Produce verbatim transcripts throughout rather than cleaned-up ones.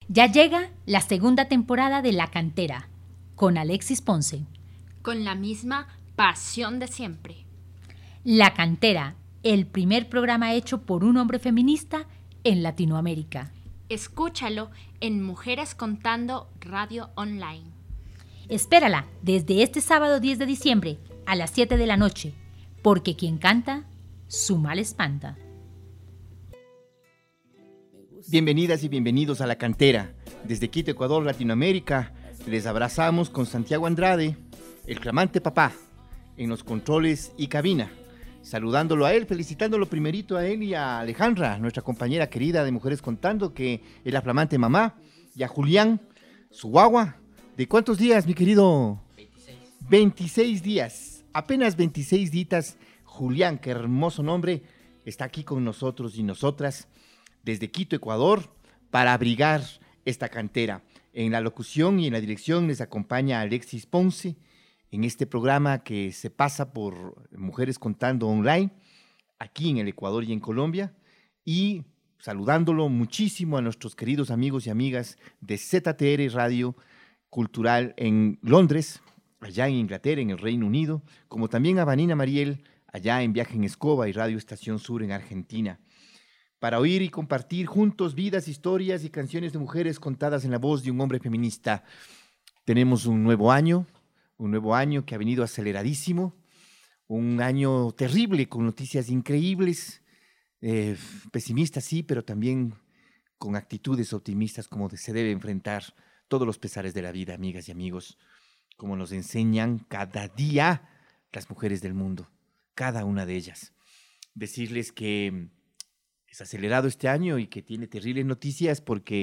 Ya llega la segunda temporada de La Cantera, con Alexis Ponce. Con la misma pasión de siempre. La Cantera, el primer programa hecho por un hombre feminista en Latinoamérica. Escúchalo en Mujeres Contando Radio Online. Espérala desde este sábado diez de diciembre a las siete de la noche, porque quien canta, su mal espanta. Bienvenidas y bienvenidos a La Cantera. Desde Quito, Ecuador, Latinoamérica, les abrazamos con Santiago Andrade, el clamante papá, en los controles y cabina. Saludándolo a él, felicitándolo primerito a él y a Alejandra, nuestra compañera querida de Mujeres Contando, que es la flamante mamá, y a Julián, su guagua. ¿De cuántos días, mi querido? veintiséis. veintiséis días, apenas veintiséis días. Julián, qué hermoso nombre, está aquí con nosotros y nosotras, desde Quito, Ecuador, para abrigar esta cantera. En la locución y en la dirección les acompaña Alexis Ponce, en este programa que se pasa por Mujeres Contando Online, aquí en el Ecuador y en Colombia, y saludándolo muchísimo a nuestros queridos amigos y amigas de Z T R Radio Cultural en Londres, allá en Inglaterra, en el Reino Unido, como también a Vanina Mariel, allá en Viaje en Escoba y Radio Estación Sur en Argentina, para oír y compartir juntos vidas, historias y canciones de mujeres contadas en la voz de un hombre feminista. Tenemos un nuevo año, un nuevo año que ha venido aceleradísimo, un año terrible con noticias increíbles, eh, pesimistas sí, pero también con actitudes optimistas como se debe enfrentar todos los pesares de la vida, amigas y amigos, como nos enseñan cada día las mujeres del mundo, cada una de ellas. Decirles que es acelerado este año y que tiene terribles noticias porque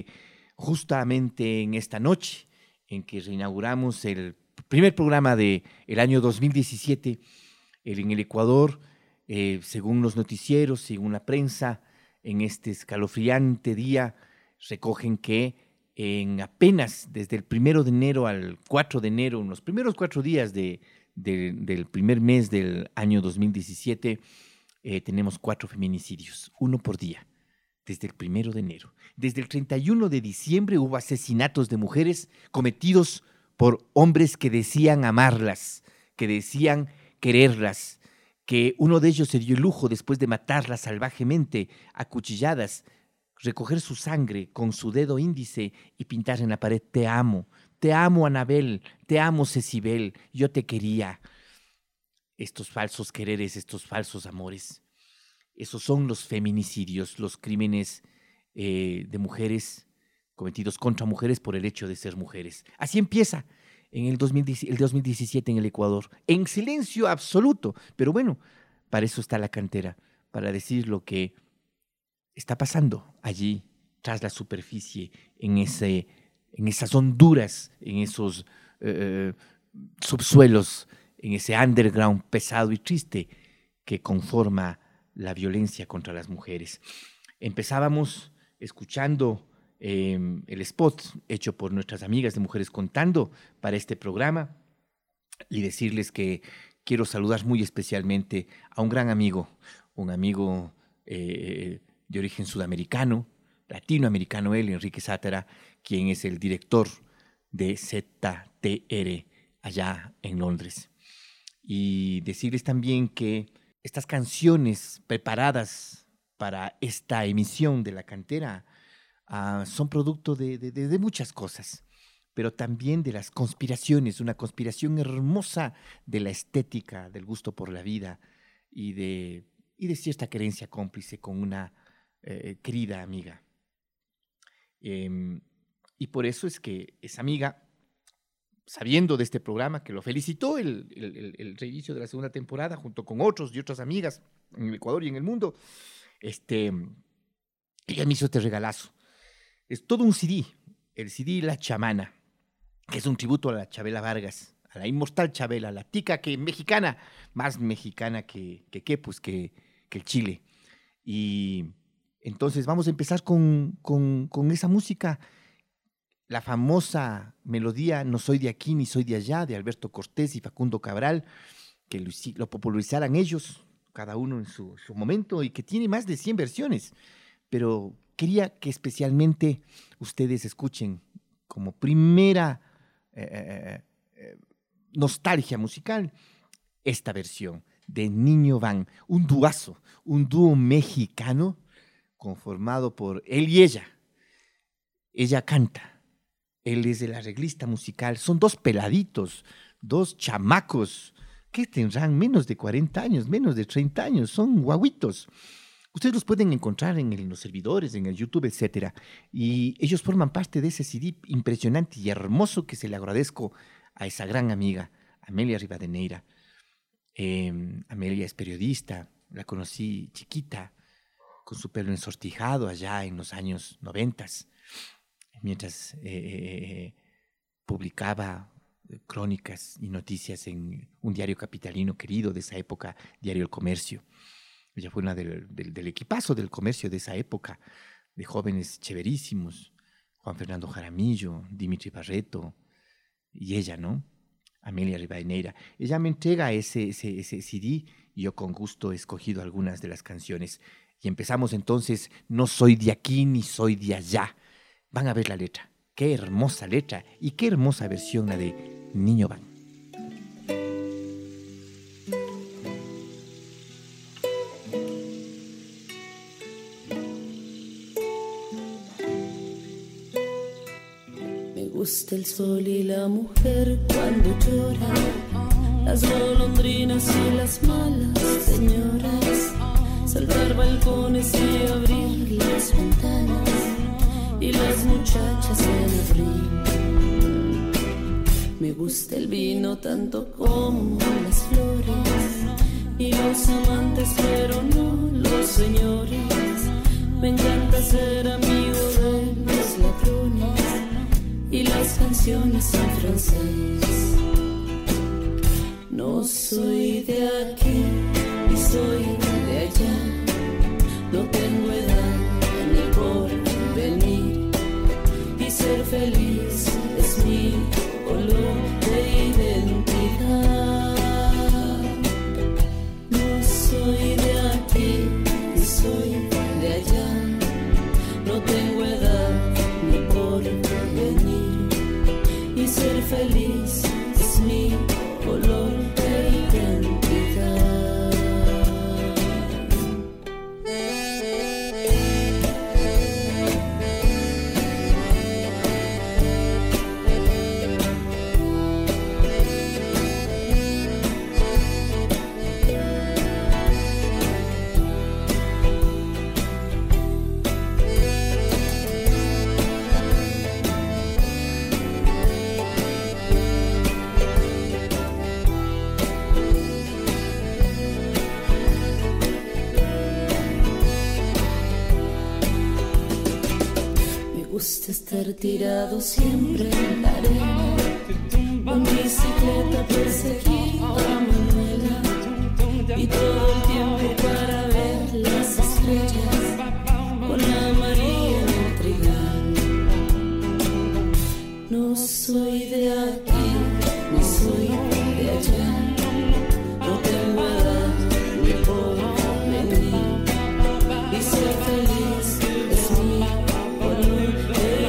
justamente en esta noche en que reinauguramos el primer programa del año dos mil diecisiete, el, en el Ecuador, eh, según los noticieros, según la prensa, en este escalofriante día recogen que en apenas desde el primero de enero al cuatro de enero, en los primeros cuatro días de, de, del primer mes del año dos mil diecisiete, Eh, tenemos cuatro feminicidios, uno por día, desde el primero de enero. Desde el treinta y uno de diciembre hubo asesinatos de mujeres cometidos por hombres que decían amarlas, que decían quererlas, que uno de ellos se dio el lujo, después de matarlas salvajemente, a cuchilladas, recoger su sangre con su dedo índice y pintar en la pared: te amo, te amo Anabel, te amo Cecibel, yo te quería. Estos falsos quereres, estos falsos amores, esos son los feminicidios, los crímenes eh, de mujeres cometidos contra mujeres por el hecho de ser mujeres. Así empieza en el, dos mil diez, el dos mil diecisiete en el Ecuador, en silencio absoluto. Pero bueno, para eso está La Cantera, para decir lo que está pasando allí, tras la superficie, en, ese, en esas honduras, en esos eh, subsuelos, en ese underground pesado y triste que conforma la violencia contra las mujeres. Empezábamos escuchando eh, el spot hecho por nuestras amigas de Mujeres Contando para este programa y decirles que quiero saludar muy especialmente a un gran amigo, un amigo eh, de origen sudamericano, latinoamericano él, Enrique Sátara, quien es el director de Z T R allá en Londres. Y decirles también que estas canciones preparadas para esta emisión de La Cantera uh, son producto de, de, de muchas cosas, pero también de las conspiraciones, una conspiración hermosa de la estética, del gusto por la vida y de, y de cierta querencia cómplice con una eh, querida amiga. Eh, y por eso es que esa amiga, sabiendo de este programa, que lo felicitó el, el, el, el reinicio de la segunda temporada, junto con otros y otras amigas en el Ecuador y en el mundo, este, ella me hizo este regalazo. Es todo un C D, el C D La Chamana, que es un tributo a la Chabela Vargas, a la inmortal Chabela, la tica que mexicana, más mexicana que, que, que pues, que, que el Chile. Y entonces vamos a empezar con, con, con esa música, la famosa melodía No soy de aquí ni soy de allá, de Alberto Cortés y Facundo Cabral, que lo, lo popularizaran ellos, cada uno en su, su momento, y que tiene más de cien versiones. pero quería que especialmente ustedes escuchen como primera eh, eh, nostalgia musical esta versión de Niño Van, un duazo, un dúo mexicano conformado por él y ella. Ella canta, él es el arreglista musical, son dos peladitos, dos chamacos que tendrán menos de cuarenta años, menos de treinta años, son guaguitos. Ustedes los pueden encontrar en, el, en los servidores, en el YouTube, etcétera. Y ellos forman parte de ese C D impresionante y hermoso que se le agradezco a esa gran amiga, Amelia Rivadeneira. Eh, Amelia es periodista, la conocí chiquita, con su pelo ensortijado allá en los años noventas, mientras eh, eh, publicaba crónicas y noticias en un diario capitalino querido de esa época, Diario El Comercio. Ella fue una del, del, del equipazo del comercio de esa época, de jóvenes chéverísimos, Juan Fernando Jaramillo, Dimitri Barreto, y ella, ¿no? Amelia Rivadeneira. Ella me entrega ese, ese, ese C D y yo con gusto he escogido algunas de las canciones. Y empezamos entonces, no soy de aquí ni soy de allá. Van a ver la letra. Qué hermosa letra y qué hermosa versión la de Niño Van. Me gusta el sol y la mujer cuando llora, las golondrinas y las malas señoras, saltar balcones y abrir las ventanas y las muchachas en abril. Me gusta el vino tanto como las flores y los amantes, pero no los señores. Me encanta ser amigo de los ladrones y las canciones en francés. No soy de aquí y soy de allá, no tengo edad ni por venir, y ser feliz es mi color de identidad. No soy de aquí y soy de allá, no tengo edad ni por venir, y ser feliz es mi color de identidad. Estar tirado siempre en la arena, con bicicleta perseguir a Manuela, y todo el tiempo para ver las estrellas con la María en el trigal. No soy de aquí, ni soy de allá, no tengo edad ni por venir, y ser feliz es mi color de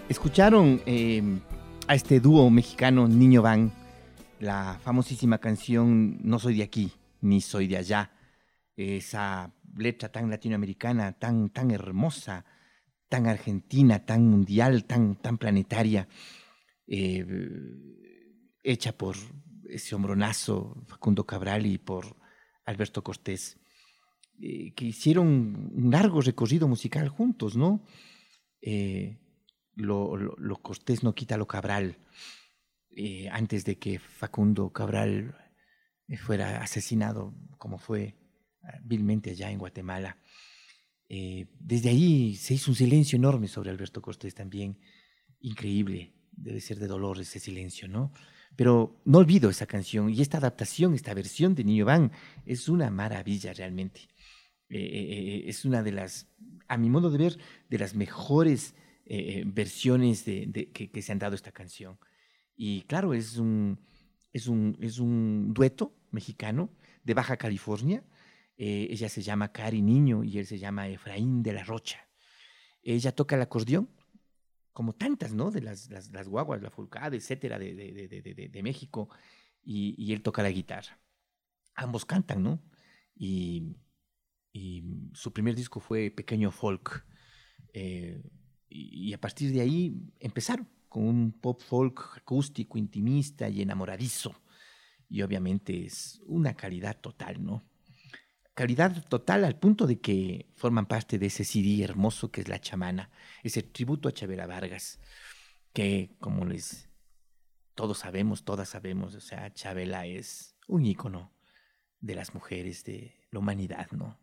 Escucharon eh, a este dúo mexicano Niño Van, la famosísima canción No soy de aquí, ni soy de allá. Esa letra tan latinoamericana, tan, tan hermosa, tan argentina, tan mundial, tan, tan planetaria, eh, hecha por ese hombronazo Facundo Cabral y por Alberto Cortés, eh, que hicieron un largo recorrido musical juntos, ¿no? Eh, lo, lo, lo Cortés no quita lo Cabral. Eh, antes de que Facundo Cabral fuera asesinado, como fue vilmente allá en Guatemala. Eh, desde ahí se hizo un silencio enorme sobre Alberto Cortés también, increíble, debe ser de dolor ese silencio, ¿no? Pero no olvido esa canción y esta adaptación, esta versión de Niño Van es una maravilla realmente. Eh, eh, es una de las, a mi modo de ver, de las mejores eh, versiones de, de, que, que se han dado a esta canción. Y claro, es un, es un, es un dueto mexicano de Baja California. Eh, ella se llama Cari Niño y él se llama Efraín de la Rocha. Ella toca el acordeón, como tantas, ¿no? De las, las, las guaguas, la Fulcada, etcétera, de, de, de, de, de, de México, y, y él toca la guitarra. Ambos cantan, ¿no? Y, y su primer disco fue Pequeño Folk. Eh, y, y a partir de ahí empezaron con un pop folk acústico, intimista y enamoradizo. Y obviamente es una calidad total, ¿no? Calidad total al punto de que forman parte de ese C D hermoso que es La Chamana, ese tributo a Chabela Vargas, que como les todos sabemos, todas sabemos, o sea, Chabela es un ícono de las mujeres, de la humanidad, ¿no?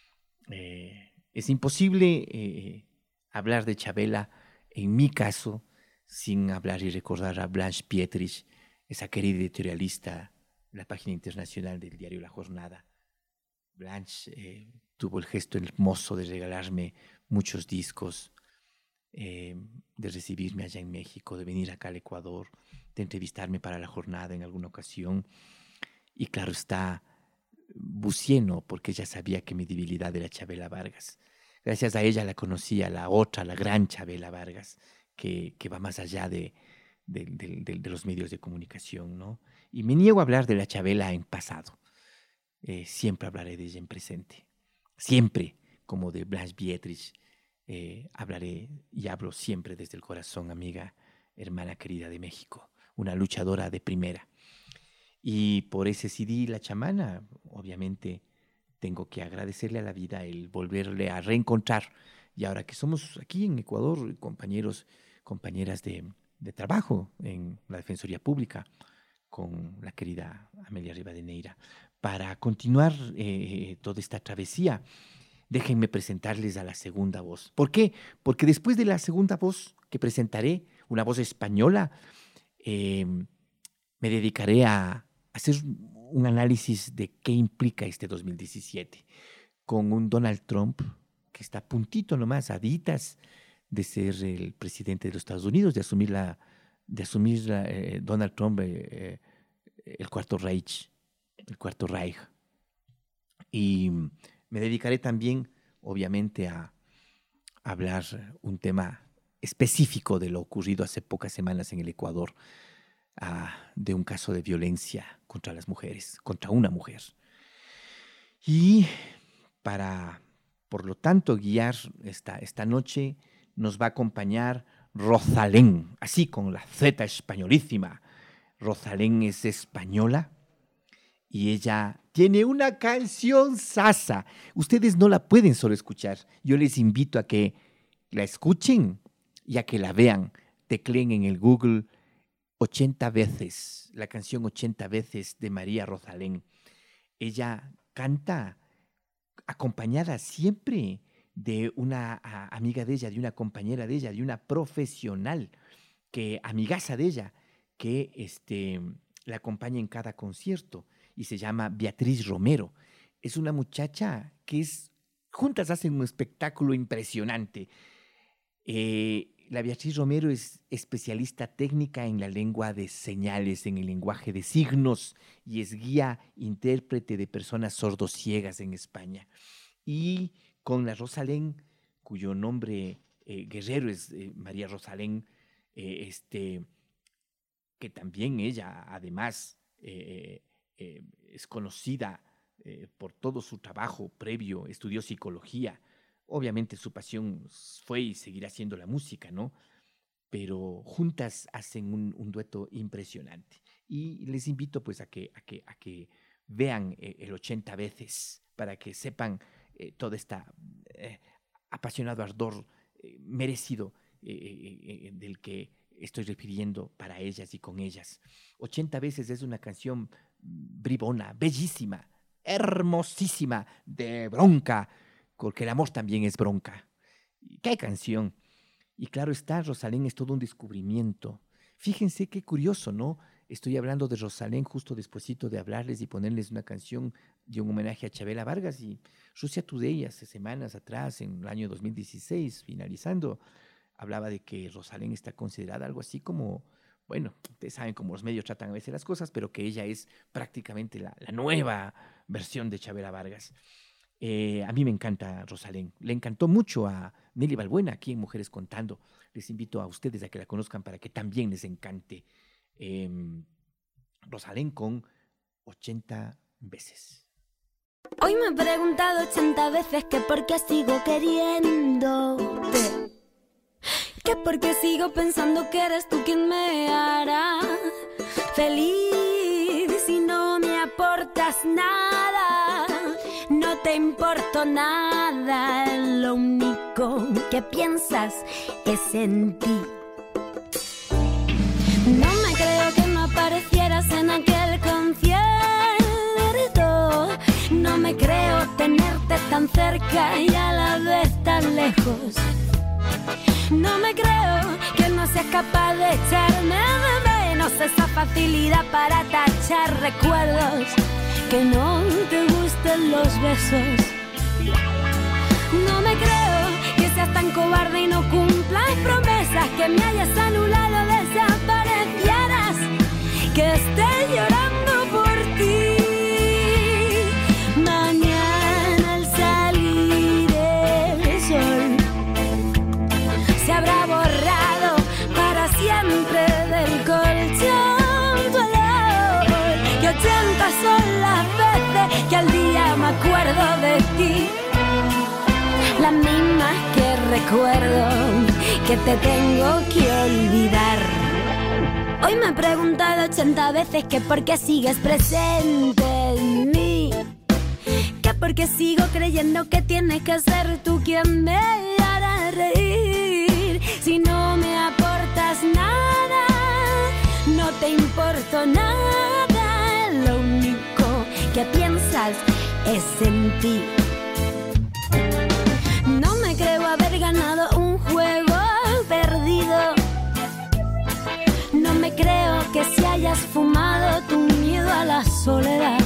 Eh, es imposible eh, hablar de Chabela, en mi caso, sin hablar y recordar a Blanche Pietrich, esa querida editorialista de la página internacional del diario La Jornada. Blanche eh, tuvo el gesto hermoso de regalarme muchos discos, eh, de recibirme allá en México, de venir acá al Ecuador, de entrevistarme para La Jornada en alguna ocasión. Y claro está, bucieno, porque ella sabía que mi debilidad era Chabela Vargas. Gracias a ella la conocí a la otra, la gran Chabela Vargas, que, que va más allá de, de, de, de, de los medios de comunicación, ¿no? Y me niego a hablar de la Chabela en pasado. Eh, siempre hablaré de ella en presente. Siempre, como de Blanche Pietrich, eh, hablaré y hablo siempre desde el corazón, amiga, hermana querida de México, una luchadora de primera. Y por ese C D, La Chamana, obviamente tengo que agradecerle a la vida el volverle a reencontrar. Y ahora que somos aquí en Ecuador, compañeros, compañeras de, de trabajo en la Defensoría Pública, con la querida Amelia Rivadeneira, para continuar eh, toda esta travesía, déjenme presentarles a la segunda voz. ¿Por qué? Porque después de la segunda voz que presentaré, una voz española, eh, me dedicaré a hacer un análisis de qué implica este dos mil diecisiete, con un Donald Trump que está a puntito nomás, a ditas de ser el presidente de los Estados Unidos, de asumir, la, de asumir la, eh, Donald Trump eh, el cuarto Reich, el cuarto Reich. Y me dedicaré también, obviamente, a, a hablar un tema específico de lo ocurrido hace pocas semanas en el Ecuador, a, de un caso de violencia contra las mujeres, contra una mujer. Y para, por lo tanto, guiar esta, esta noche, nos va a acompañar Rosalén, así con la Z españolísima. Rosalén es española y ella tiene una canción sasa. Ustedes no la pueden solo escuchar. Yo les invito a que la escuchen y a que la vean. Tecleen en el Google ochenta veces, la canción ochenta veces de María Rosalén. Ella canta acompañada siempre de una a, amiga de ella, de una compañera de ella, de una profesional, que amigaza de ella, que este, la acompaña en cada concierto y se llama Beatriz Romero. Es una muchacha que es, juntas hacen un espectáculo impresionante. Eh, la Beatriz Romero es especialista técnica en la lengua de señales, en el lenguaje de signos, y es guía intérprete de personas sordociegas en España. Y con la Rosalén, cuyo nombre eh, Guerrero es eh, María Rosalén, eh, este, que también ella, además, eh, eh, es conocida eh, por todo su trabajo previo, estudió psicología. Obviamente su pasión fue y seguirá siendo la música, ¿no? Pero juntas hacen un, un dueto impresionante. Y les invito pues a que, a que, a que vean eh, el ochenta veces para que sepan eh, todo este eh, apasionado ardor eh, merecido eh, eh, del que estoy refiriendo para ellas y con ellas. ochenta veces es una canción bribona, bellísima, hermosísima, de bronca, porque el amor también es bronca. ¡Qué canción! Y claro está, Rosalén es todo un descubrimiento. Fíjense qué curioso, ¿no? Estoy hablando de Rosalén justo despuesito de hablarles y ponerles una canción de un homenaje a Chavela Vargas, y Rusia Today hace semanas atrás, en el año dos mil dieciséis, finalizando, hablaba de que Rosalén está considerada algo así como, bueno, ustedes saben cómo los medios tratan a veces las cosas, pero que ella es prácticamente la, la nueva versión de Chavela Vargas. Eh, a mí me encanta Rosalén. Le encantó mucho a Nelly Balbuena aquí en Mujeres Contando. Les invito a ustedes a que la conozcan para que también les encante eh, Rosalén con ochenta veces. Hoy me he preguntado ochenta veces que por qué sigo queriéndote, que por qué sigo pensando que eres tú quien me hará feliz si no me aportas nada. No te importo nada, lo único que piensas es en ti. No me creo que no aparecieras en aquel concierto. No me creo tenerte tan cerca y a la vez tan lejos. No me creo que no seas capaz de echarme de menos, esa facilidad para tachar recuerdos, que no te gusten los besos. No me creo que seas tan cobarde y no cumplas promesas, que me hayas anulado, desaparecieras, que esté llorando por ti. Mañana al salir el sol se habrá borrado para siempre del colchón tu olor, y ochenta son las veces que al día me acuerdo de ti, las mismas que recuerdo que te tengo que olvidar. Hoy me he preguntado ochenta veces que por qué sigues presente en mí, que por qué sigo creyendo que tienes que ser tú quien me hará reír si no me aportas nada. No te importo nada, lo único que piensas es en ti. No me creo haber ganado un juego perdido. No me creo que si hayas fumado tu miedo a la soledad.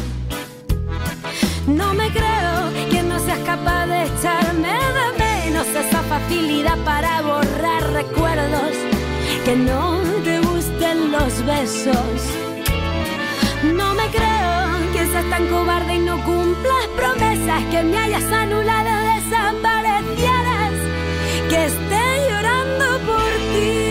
No me creo que no seas capaz de echarme de menos, esa facilidad para borrar recuerdos, que no te gusten los besos. No me creo que seas tan cobarde y no cumplas promesas, que me hayas anulado, desaparecieras, que esté llorando por ti.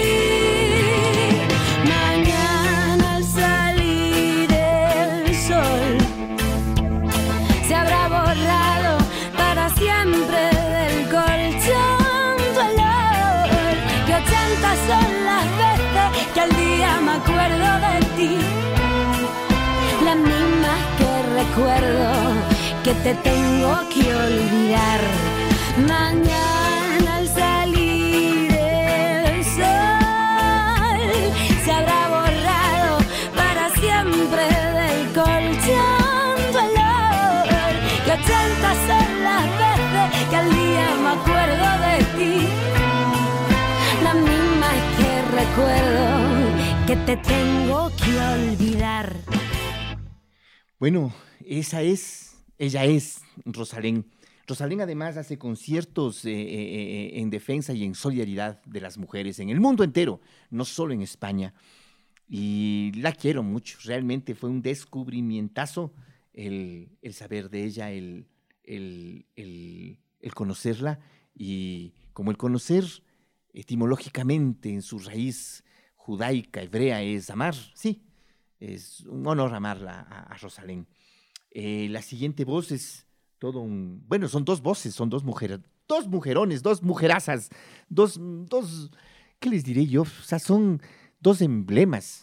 Mañana al salir el sol se habrá borrado para siempre del colchón tu olor, que ochenta son las veces que al día me acuerdo de ti, las mismas que recuerdo que te tengo que olvidar. Mañana al salir el sol se habrá borrado para siempre del colchón tu olor, que ochenta son las veces que al día me acuerdo de ti, las mismas que recuerdo que te tengo que olvidar. Bueno, esa es, ella es Rosalén. Rosalén además hace conciertos eh, eh, en defensa y en solidaridad de las mujeres en el mundo entero, no solo en España. Y la quiero mucho, realmente fue un descubrimientazo el, el saber de ella, el, el, el, el conocerla, y como el conocer etimológicamente en su raíz judaica, hebrea, es amar, sí, es un honor amarla a, a Rosalén. Eh, la siguiente voz es todo un... Bueno, son dos voces, son dos mujeres, dos mujerones, dos mujerazas, dos, dos... ¿Qué les diré yo? O sea, son dos emblemas.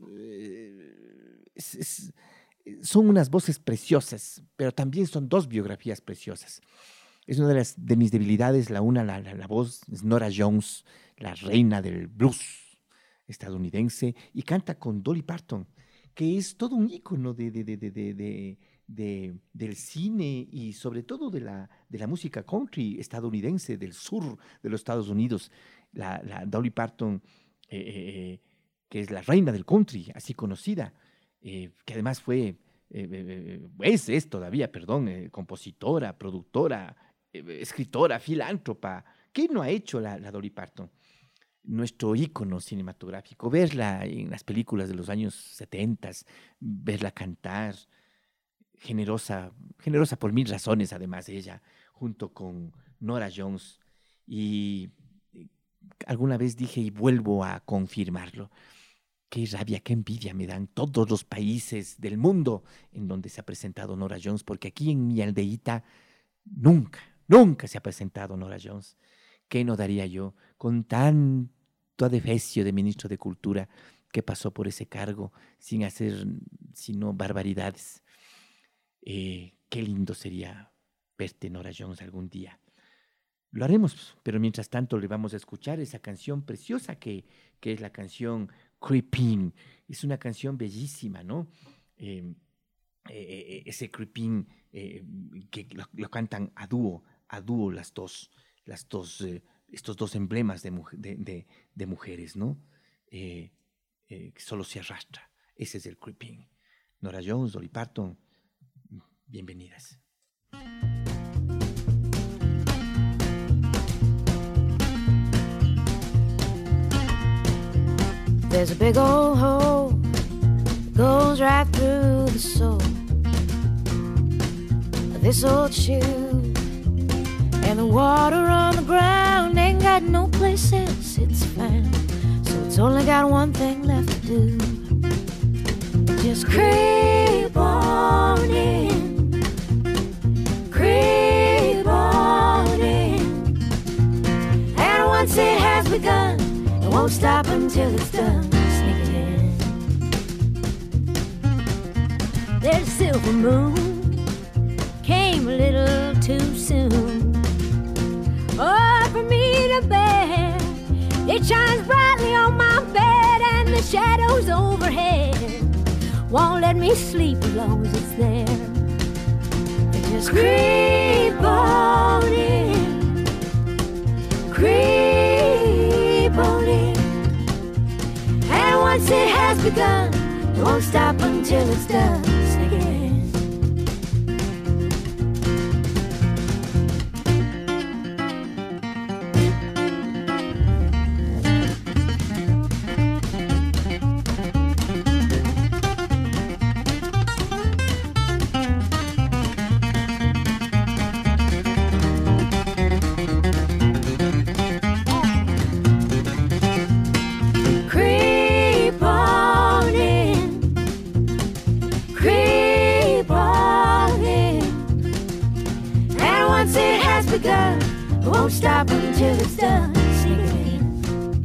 Es, es, son unas voces preciosas, pero también son dos biografías preciosas. Es una de, las, de mis debilidades, la una, la, la, la voz, es Norah Jones, la reina del blues estadounidense, y canta con Dolly Parton, que es todo un ícono de, de, de, de, de, de, de, del cine y sobre todo de la, de la música country estadounidense, del sur de los Estados Unidos. La, la Dolly Parton, eh, eh, que es la reina del country, así conocida, eh, que además fue, eh, eh, es, es todavía, perdón, eh, compositora, productora, eh, escritora, filántropa. ¿Qué no ha hecho la, la Dolly Parton? Nuestro ícono cinematográfico, verla en las películas de los años setenta, verla cantar, generosa, generosa por mil razones, además ella, junto con Norah Jones. Y alguna vez dije, y vuelvo a confirmarlo, qué rabia, qué envidia me dan todos los países del mundo en donde se ha presentado Norah Jones, porque aquí en mi aldeíta nunca, nunca se ha presentado Norah Jones. ¿Qué no daría yo con tanto adefesio de ministro de Cultura que pasó por ese cargo sin hacer sino barbaridades? Eh, qué lindo sería verte, Norah Jones, algún día. Lo haremos, pero mientras tanto le vamos a escuchar esa canción preciosa que, que es la canción Creepin'. Es una canción bellísima, ¿no? Eh, eh, ese Creepin' eh, que lo, lo cantan a dúo, a dúo las dos, las dos, eh, estos dos emblemas de, de, de, de mujeres, ¿no? Eh, eh, que solo se arrastra. Ese es el Creepin'. Norah Jones, Dolly Parton, bienvenidas. There's a big old hole that goes right through the sole of this old shoe, and the water on the ground ain't got no place else it's found, so it's only got one thing left to do. Just creep on in, creep on in, and once it has begun, it won't stop until it's done. Sneak it in. There's a silver moon, came a little too soon. Oh, for me to bear, it shines brightly on my bed, and the shadows overhead won't let me sleep as long as it's there. It just creep on in, creep on in, and once it has begun, it won't stop until it's done. Sneak it in. Won't stop until it's done. Sneak it in.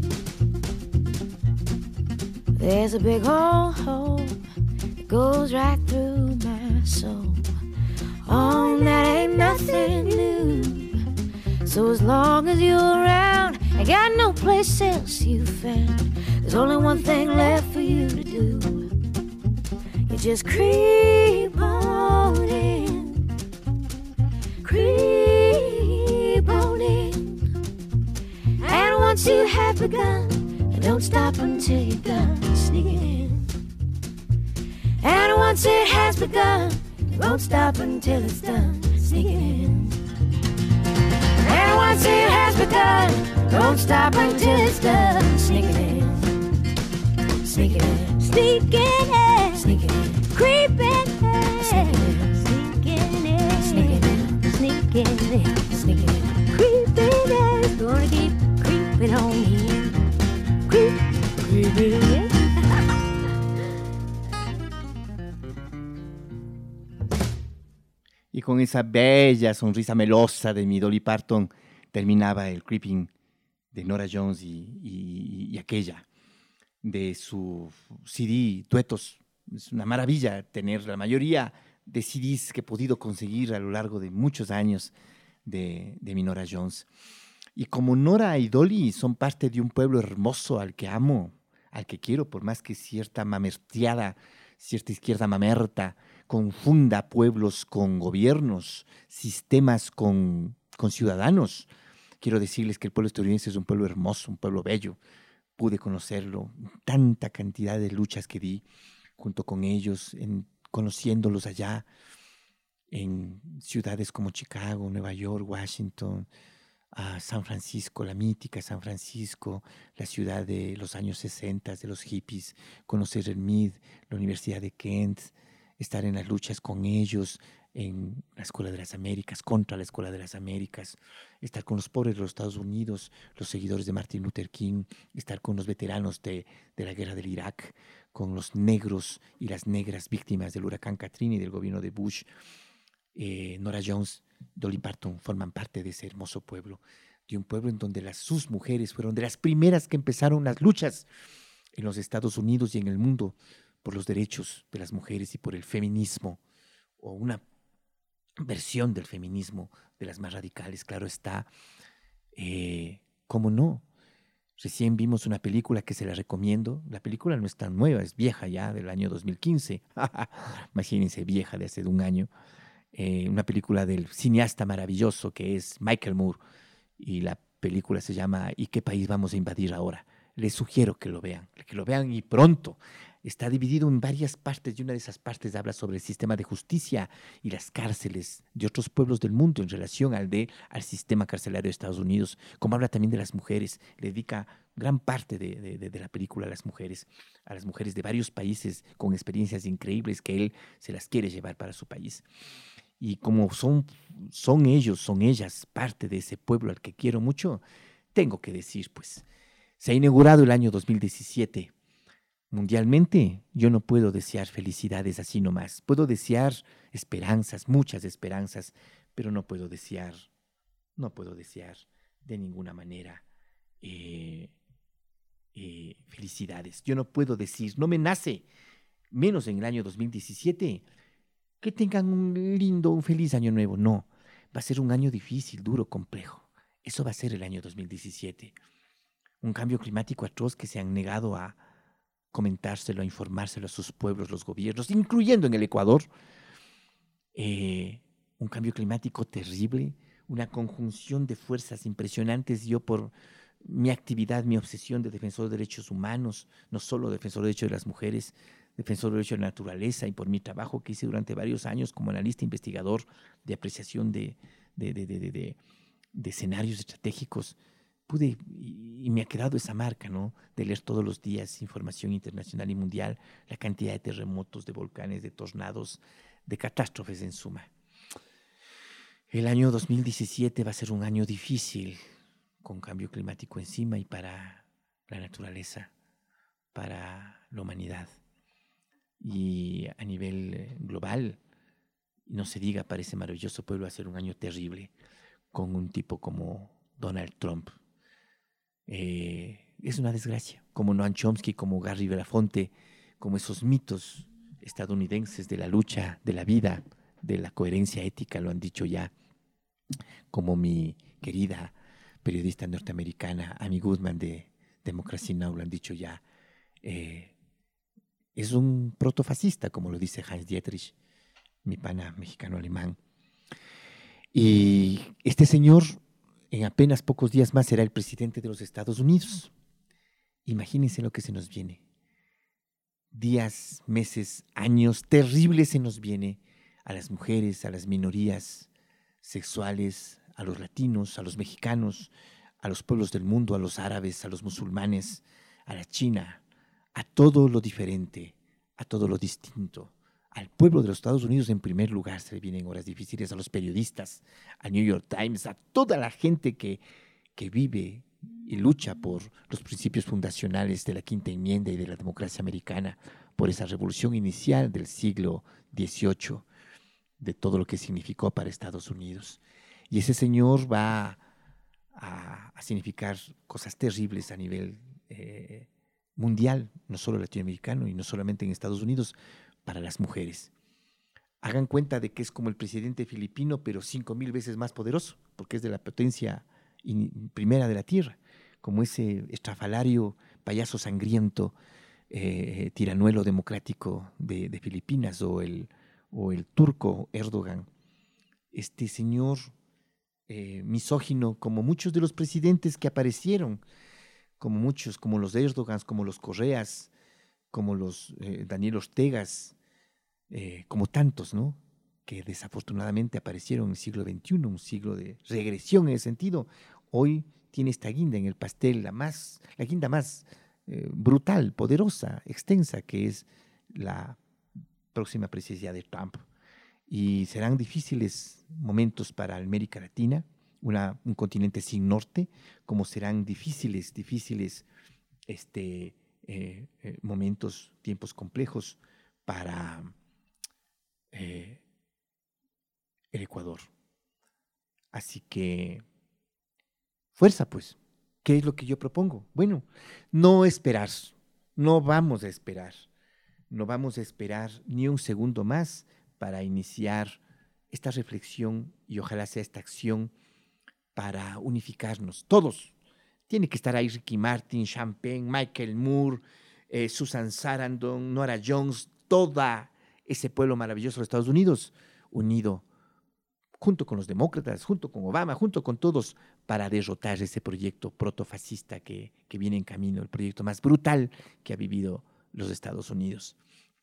There's a big old hole that goes right through my soul. Oh, that ain't nothing new. So as long as you're around, I got no place else you found. There's only one thing left for you to do. You just creep on in, creep on in, and once you have begun, don't stop until you're done. Sneak it in. And once it has begun, it won't stop until it's done. Sneak it in. And once it has begun, it won't stop until it's done. Sneak it in. Sneak it in. Sneak it in. Sneak it in. Creep in. Sneak it in. Sneak it in. Sneak it in. Sneak it in. Sneak it in. Creep in. Gonna keep creeping creeping on me. Creep, creeping. Y con esa bella sonrisa melosa de mi Dolly Parton terminaba el Creeping de Norah Jones y, y, y aquella de su C D Duetos. Es una maravilla tener la mayoría de C Ds que he podido conseguir a lo largo de muchos años de, de mi Norah Jones. Y como Norah y Dolly son parte de un pueblo hermoso al que amo, al que quiero, por más que cierta mamerteada, cierta izquierda mamerta confunda pueblos con gobiernos, sistemas con, con ciudadanos, quiero decirles que el pueblo estadounidense es un pueblo hermoso, un pueblo bello. Pude conocerlo, tanta cantidad de luchas que di junto con ellos, en, conociéndolos allá en ciudades como Chicago, Nueva York, Washington, uh, San Francisco, la mítica San Francisco, la ciudad de los años sesenta, de los hippies, conocer el M I D, la Universidad de Kent, estar en las luchas con ellos, en la Escuela de las Américas, contra la Escuela de las Américas, estar con los pobres de los Estados Unidos, los seguidores de Martin Luther King, estar con los veteranos de, de la guerra del Irak, con los negros y las negras víctimas del huracán Katrina y del gobierno de Bush. Eh, Norah Jones, Dolly Parton forman parte de ese hermoso pueblo, de un pueblo en donde las, sus mujeres fueron de las primeras que empezaron las luchas en los Estados Unidos y en el mundo por los derechos de las mujeres y por el feminismo, o una versión del feminismo de las más radicales, claro está. Eh, ¿Cómo no? Recién vimos una película que se la recomiendo. La película no es tan nueva, es vieja ya, del año dos mil quince. Imagínense, vieja de hace un año. Eh, una película del cineasta maravilloso que es Michael Moore. Y la película se llama ¿Y qué país vamos a invadir ahora? Les sugiero que lo vean, que lo vean y pronto. Está dividido en varias partes y una de esas partes habla sobre el sistema de justicia y las cárceles de otros pueblos del mundo en relación al, de, al sistema carcelario de Estados Unidos, como habla también de las mujeres. Le dedica gran parte de, de, de la película a las mujeres, a las mujeres de varios países con experiencias increíbles que él se las quiere llevar para su país. Y como son, son ellos, son ellas parte de ese pueblo al que quiero mucho, tengo que decir, pues, se ha inaugurado el año dos mil diecisiete. Mundialmente, yo no puedo desear felicidades así nomás. Puedo desear esperanzas, muchas esperanzas, pero no puedo desear, no puedo desear de ninguna manera eh, eh, felicidades. Yo no puedo decir, no me nace, menos en el año dos mil diecisiete, que tengan un lindo, un feliz año nuevo. No, va a ser un año difícil, duro, complejo. Eso va a ser el año dos mil diecisiete. Un cambio climático atroz que se han negado a comentárselo, a informárselo a sus pueblos, los gobiernos, incluyendo en el Ecuador. Eh, un cambio climático terrible, una conjunción de fuerzas impresionantes. Yo, por mi actividad, mi obsesión de defensor de derechos humanos, no solo defensor de derechos de las mujeres, defensor de derechos de la naturaleza, y por mi trabajo que hice durante varios años como analista investigador de apreciación de, de, de, de, de, de, de escenarios estratégicos, pude, y, y me ha quedado esa marca, ¿no?, de leer todos los días información internacional y mundial, la cantidad de terremotos, de volcanes, de tornados, de catástrofes en suma. El año dos mil diecisiete va a ser un año difícil, con cambio climático encima, y para la naturaleza, para la humanidad. Y a nivel global, no se diga, para ese maravilloso pueblo va a ser un año terrible, con un tipo como Donald Trump. Eh, es una desgracia, como Noam Chomsky, como Gary Belafonte, como esos mitos estadounidenses de la lucha, de la vida, de la coherencia ética, lo han dicho ya, como mi querida periodista norteamericana Amy Goodman de Democracy Now! Lo han dicho ya. Eh, es un protofascista, como lo dice Heinz Dietrich, mi pana mexicano-alemán. Y este señor, en apenas pocos días más, será el presidente de los Estados Unidos. Imagínense lo que se nos viene. Días, meses, años terribles se nos viene a las mujeres, a las minorías sexuales, a los latinos, a los mexicanos, a los pueblos del mundo, a los árabes, a los musulmanes, a la China, a todo lo diferente, a todo lo distinto. Al pueblo de los Estados Unidos en primer lugar se le vienen horas difíciles, a los periodistas, al New York Times, a toda la gente que, que vive y lucha por los principios fundacionales de la Quinta Enmienda y de la democracia americana, por esa revolución inicial del siglo dieciocho, de todo lo que significó para Estados Unidos. Y ese señor va a, a significar cosas terribles a nivel eh, mundial, no solo latinoamericano y no solamente en Estados Unidos, para las mujeres. Hagan cuenta de que es como el presidente filipino, pero cinco mil veces más poderoso, porque es de la potencia in, primera de la tierra, como ese estrafalario payaso sangriento, eh, tiranuelo democrático de, de Filipinas, o el, o el turco Erdogan. Este señor eh, misógino, como muchos de los presidentes que aparecieron, como muchos, como los Erdogans, como los Correas, como los eh, Daniel Ortegas, Eh, como tantos, ¿no?, que desafortunadamente aparecieron en el siglo veintiuno, un siglo de regresión en ese sentido. Hoy tiene esta guinda en el pastel, la, más, la guinda más eh, brutal, poderosa, extensa, que es la próxima presidencia de Trump. Y serán difíciles momentos para América Latina, una, un continente sin norte, como serán difíciles, difíciles este, eh, eh, momentos, tiempos complejos para Eh, el Ecuador. Así que, fuerza pues. ¿Qué es lo que yo propongo? Bueno, no esperar, no vamos a esperar, no vamos a esperar ni un segundo más para iniciar esta reflexión y ojalá sea esta acción para unificarnos, todos. Tiene que estar ahí Ricky Martin, Champagne, Michael Moore, eh, Susan Sarandon, Nora Jones, toda ese pueblo maravilloso de Estados Unidos, unido junto con los demócratas, junto con Obama, junto con todos, para derrotar ese proyecto protofascista que, que viene en camino, el proyecto más brutal que ha vivido los Estados Unidos.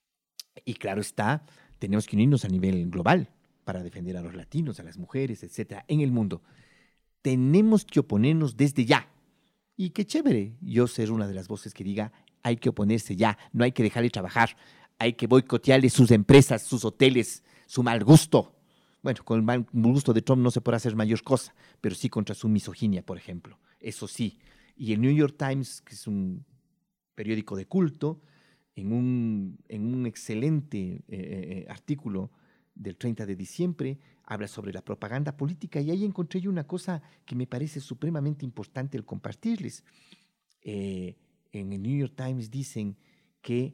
Y claro está, tenemos que unirnos a nivel global para defender a los latinos, a las mujeres, etcétera, en el mundo. Tenemos que oponernos desde ya. Y qué chévere yo ser una de las voces que diga, hay que oponerse ya, no hay que dejarle trabajar. Hay que boicotearle sus empresas, sus hoteles, su mal gusto. Bueno, con el mal gusto de Trump no se podrá hacer mayor cosa, pero sí contra su misoginia, por ejemplo. Eso sí. Y el New York Times, que es un periódico de culto, en un, en un excelente eh, artículo del treinta de diciembre, habla sobre la propaganda política, y ahí encontré yo una cosa que me parece supremamente importante el compartirles. Eh, en el New York Times dicen que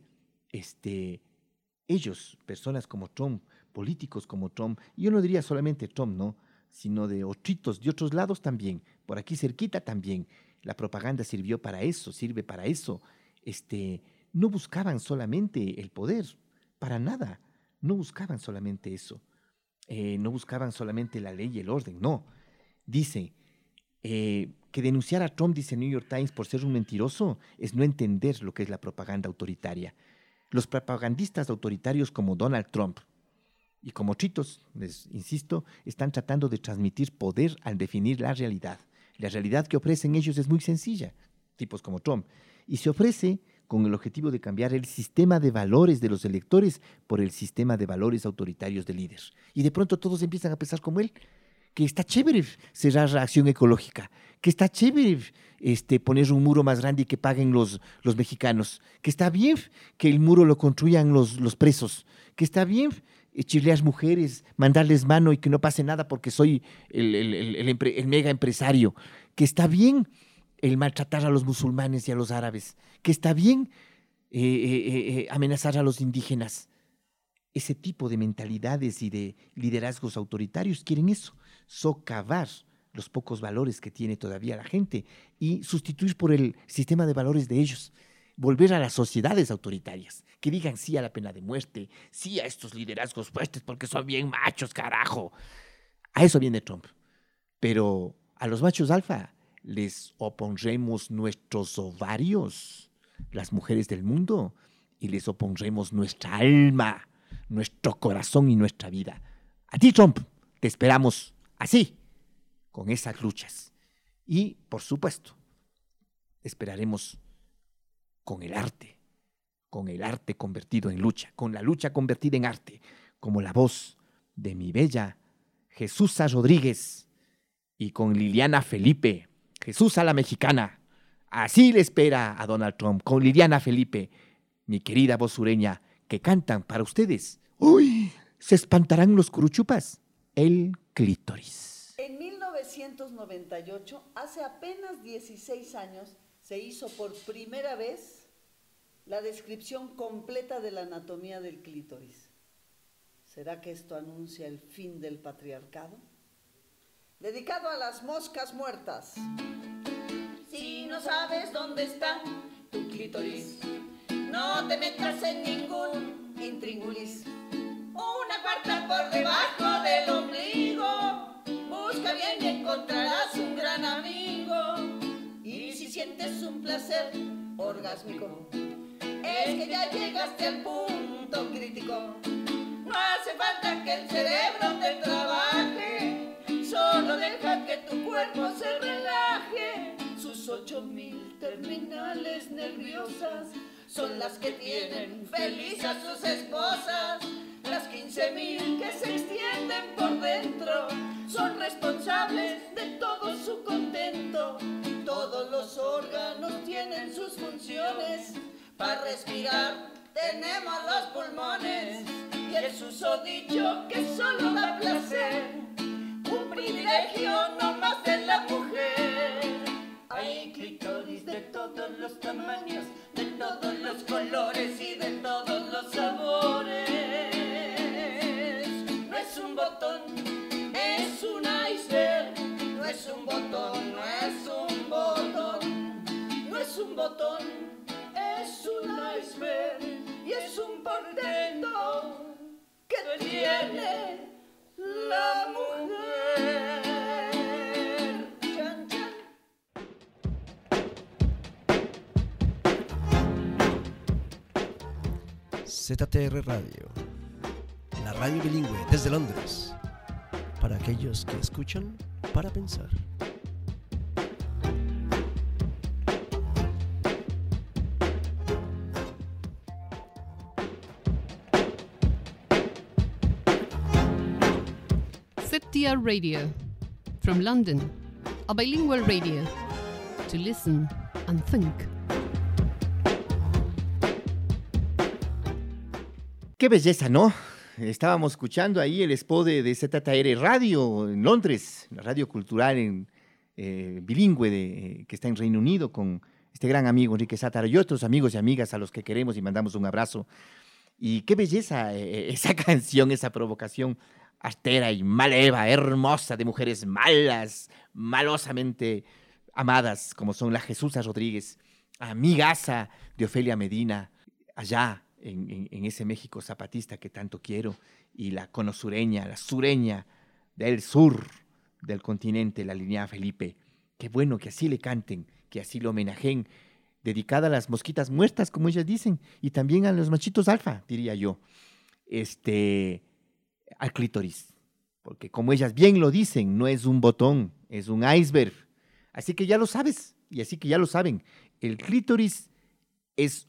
Este, ellos, personas como Trump, políticos como Trump, y yo no diría solamente Trump, ¿no?, sino de otros, de otros lados también, por aquí cerquita también, la propaganda sirvió para eso, sirve para eso. Este, no buscaban solamente el poder, para nada, no buscaban solamente eso, eh, no buscaban solamente la ley y el orden, no. Dice eh, que denunciar a Trump, dice New York Times, por ser un mentiroso, es no entender lo que es la propaganda autoritaria. Los propagandistas autoritarios como Donald Trump y como Chitos, les insisto, están tratando de transmitir poder al definir la realidad. La realidad que ofrecen ellos es muy sencilla, tipos como Trump, y se ofrece con el objetivo de cambiar el sistema de valores de los electores por el sistema de valores autoritarios del líder. Y de pronto todos empiezan a pensar como él, que está chévere cerrar la acción ecológica, que está chévere este, poner un muro más grande y que paguen los, los mexicanos, que está bien que el muro lo construyan los, los presos, que está bien echarle a las mujeres, mandarles mano y que no pase nada porque soy el, el, el, el, empre, el mega empresario, que está bien el maltratar a los musulmanes y a los árabes, que está bien eh, eh, eh, amenazar a los indígenas. Ese tipo de mentalidades y de liderazgos autoritarios quieren eso, socavar los pocos valores que tiene todavía la gente y sustituir por el sistema de valores de ellos, volver a las sociedades autoritarias, que digan sí a la pena de muerte, sí a estos liderazgos fuertes porque son bien machos, carajo. A eso viene Trump. Pero a los machos alfa les opondremos nuestros ovarios, las mujeres del mundo, y les opondremos nuestra alma, nuestro corazón y nuestra vida. A ti, Trump, te esperamos así, con esas luchas. Y, por supuesto, esperaremos con el arte, con el arte convertido en lucha, con la lucha convertida en arte, como la voz de mi bella Jesús Rodríguez y con Liliana Felipe, Jesús a la mexicana, Así le espera a Donald Trump con Liliana Felipe, mi querida voz sureña, que cantan para ustedes. ¡Uy! ¿Se espantarán los curuchupas? El clítoris. En mil novecientos noventa y ocho, hace apenas dieciséis años, se hizo por primera vez la descripción completa de la anatomía del clítoris. ¿Será que esto anuncia el fin del patriarcado? Dedicado a las moscas muertas. Si no sabes dónde está tu clítoris, no te metas en ningún intríngulis. Una cuarta por debajo del ombligo, busca bien y encontrarás un gran amigo. Y si sientes un placer orgásmico, es que ya llegaste al punto crítico. No hace falta que el cerebro te trabaje, solo deja que tu cuerpo se relaje. Sus ocho mil terminales nerviosas son las que tienen feliz a sus esposas. Las quince mil que se extienden por dentro son responsables de todo su contento. Todos los órganos tienen sus funciones. Para respirar tenemos los pulmones y el susodicho que solo da placer. Un privilegio no más de la mujer. Hay clítoris de todos los tamaños, de todos los colores y de todos los sabores. No es un botón, es un iceberg. No es un botón, no es un botón. No es un botón, es un iceberg. Y es un portento que tiene la mujer. Chan, chan. Z T R Radio, la radio bilingüe desde Londres, para aquellos que escuchan para pensar. Z T R Radio, from London, a bilingual radio, to listen and think. Qué belleza, ¿no? Estábamos escuchando ahí el spot de, de Z T R Radio en Londres, la radio cultural en, eh, bilingüe de, eh, que está en Reino Unido, con este gran amigo Enrique Sátaro y otros amigos y amigas a los que queremos y mandamos un abrazo. Y qué belleza eh, esa canción, esa provocación austera y maleva, hermosa, de mujeres malas, malosamente amadas, como son la Jesusa Rodríguez, amigaza de Ofelia Medina, allá en, en, en ese México zapatista que tanto quiero, y la conosureña, la sureña del sur del continente, la Liliana Felipe. Qué bueno que así le canten, que así lo homenajeen, dedicada a las mosquitas muertas, como ellas dicen, y también a los machitos alfa, diría yo, este, al clítoris, porque como ellas bien lo dicen, no es un botón, es un iceberg. Así que ya lo sabes, y así que ya lo saben, el clítoris es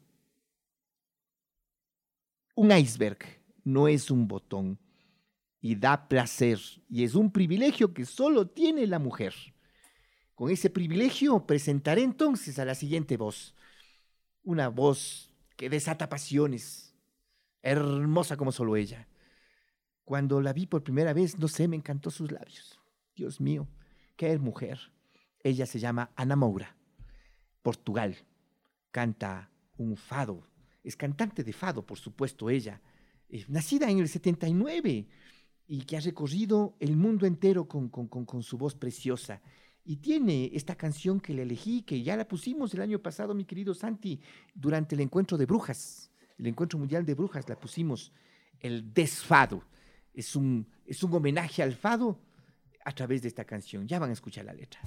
un iceberg, no es un botón, y da placer, y es un privilegio que solo tiene la mujer. Con ese privilegio presentaré entonces a la siguiente voz, una voz que desata pasiones, hermosa como solo ella. Cuando la vi por primera vez, no sé, me encantó sus labios. Dios mío, qué mujer. Ella se llama Ana Moura, Portugal. Canta un fado, es cantante de fado, por supuesto ella, eh, nacida en el setenta y nueve y que ha recorrido el mundo entero con, con, con, con su voz preciosa. Y tiene esta canción que le elegí, que ya la pusimos el año pasado, mi querido Santi, durante el encuentro de brujas, el encuentro mundial de brujas, la pusimos, el desfado. Es un, es un homenaje al fado a través de esta canción. Ya van a escuchar la letra.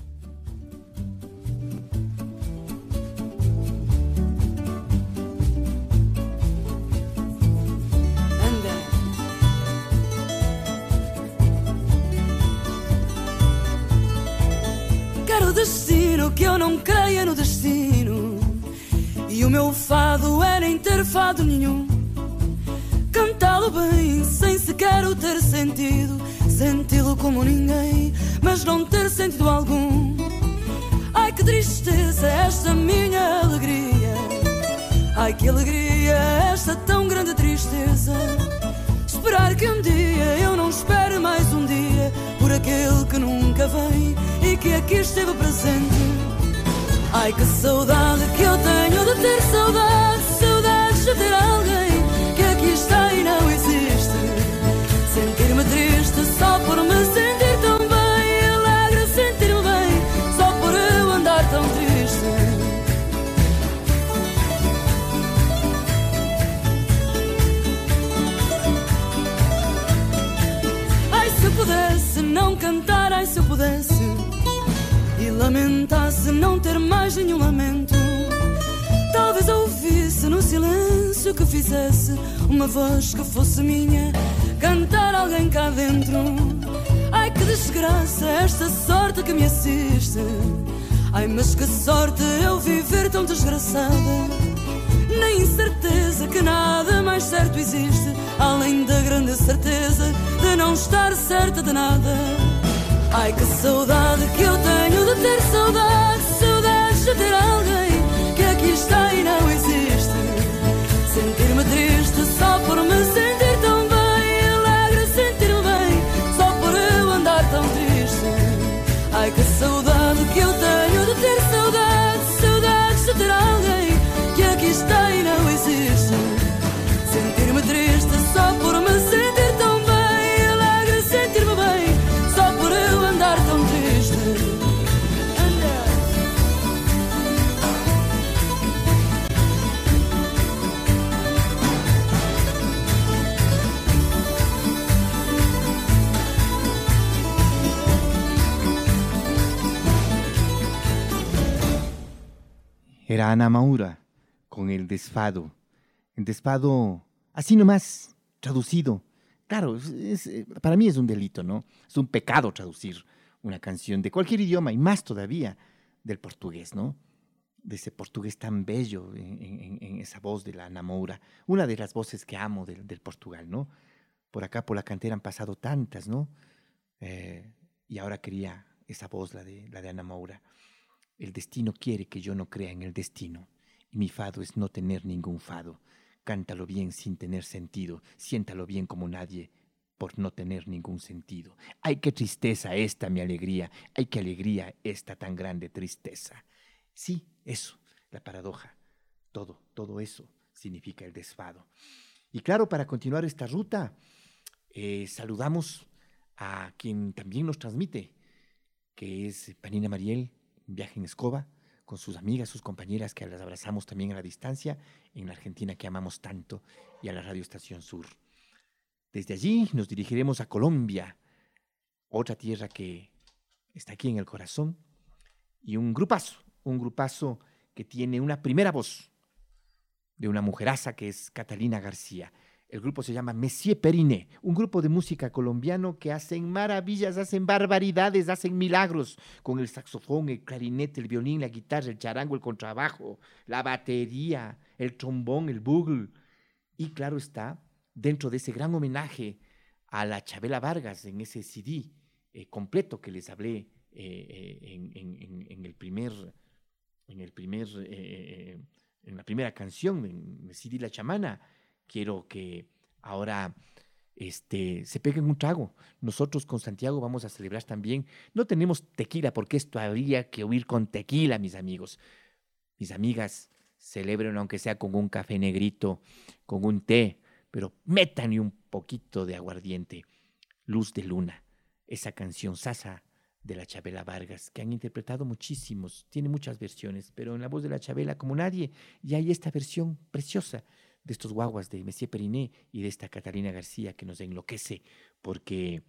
Quero destino, que eu não creia no destino, e o meu fado é nem ter fado nenhum. Cantá-lo bem, sem sequer o ter sentido, senti-lo como ninguém, mas não ter sentido algum. Ai, que tristeza esta minha alegria. Ai, que alegria esta tão grande tristeza. Esperar que um dia eu não espere mais um dia por aquele que nunca vem e que aqui esteve presente. Ai, que saudade que eu tenho de ter saudade, saudades de ter alguém que aqui está e não existe. Sentir-me triste só por me sentir tão bem, alegre sentir-me bem só por eu andar tão triste. Ai, se eu pudesse não cantar, ai, se eu pudesse e lamentasse não ter mais nenhum lamento, talvez eu ouvisse no silêncio que fizesse uma voz que fosse minha, cantar alguém cá dentro. Ai, que desgraça esta sorte que me assiste. Ai, mas que sorte eu viver tão desgraçada, na incerteza que nada mais certo existe, além da grande certeza de não estar certa de nada. Ai, que saudade que eu tenho de ter saudade, saudades de ter alguém que aqui está e não existe. Sentir-me triste só por me sentir tão bem, alegre sentir-me bem só por eu andar tão triste. Ai, que saudade que eu tenho de ter saudade, saudades de ter alguém que aqui está e não existe. Sentir-me triste só por me sentir tão bem, alegre sentir-me bem só por eu andar tão triste. Anda. Era Ana Moura con El Desfado. El Desfado, así nomás, traducido. Claro, es, es, para mí es un delito, ¿no? Es un pecado traducir una canción de cualquier idioma y más todavía del portugués, ¿no? De ese portugués tan bello en, en, en esa voz de la Ana Moura. Una de las voces que amo del, del Portugal, ¿no? Por acá, por la cantera han pasado tantas, ¿no? Eh, y ahora quería esa voz, la de, la de Ana Moura. El destino quiere que yo no crea en el destino, y mi fado es no tener ningún fado. Cántalo bien sin tener sentido, siéntalo bien como nadie, por no tener ningún sentido. ¡Ay, qué tristeza esta mi alegría! ¡Ay, qué alegría esta tan grande tristeza! Sí, eso, la paradoja, todo, todo eso significa el desfado. Y claro, para continuar esta ruta, eh, saludamos a quien también nos transmite, que es Panina Mariel, Viaje en Escoba, con sus amigas, sus compañeras, que las abrazamos también a la distancia, en la Argentina que amamos tanto, y a la Radio Estación Sur. Desde allí nos dirigiremos a Colombia, otra tierra que está aquí en el corazón, y un grupazo, un grupazo que tiene una primera voz de una mujeraza que es Catalina García. El grupo se llama Monsieur Periné, un grupo de música colombiano que hacen maravillas, hacen barbaridades, hacen milagros con el saxofón, el clarinete, el violín, la guitarra, el charango, el contrabajo, la batería, el trombón, el bugle. Y claro está, dentro de ese gran homenaje a la Chabela Vargas, en ese C D eh, completo que les hablé eh, eh, en, en, en el primer, en el primer, eh, en la primera canción, en el C D La Chamana. Quiero que ahora este, se peguen un trago. Nosotros con Santiago vamos a celebrar también. No tenemos tequila porque esto habría que huir con tequila, mis amigos. Mis amigas, celebren aunque sea con un café negrito, con un té, pero métanle un poquito de aguardiente. Luz de Luna, esa canción sasa de la Chabela Vargas, que han interpretado muchísimos, tiene muchas versiones, pero en la voz de la Chabela como nadie, y hay esta versión preciosa de estos guaguas de Monsieur Periné y de esta Catalina García que nos enloquece, porque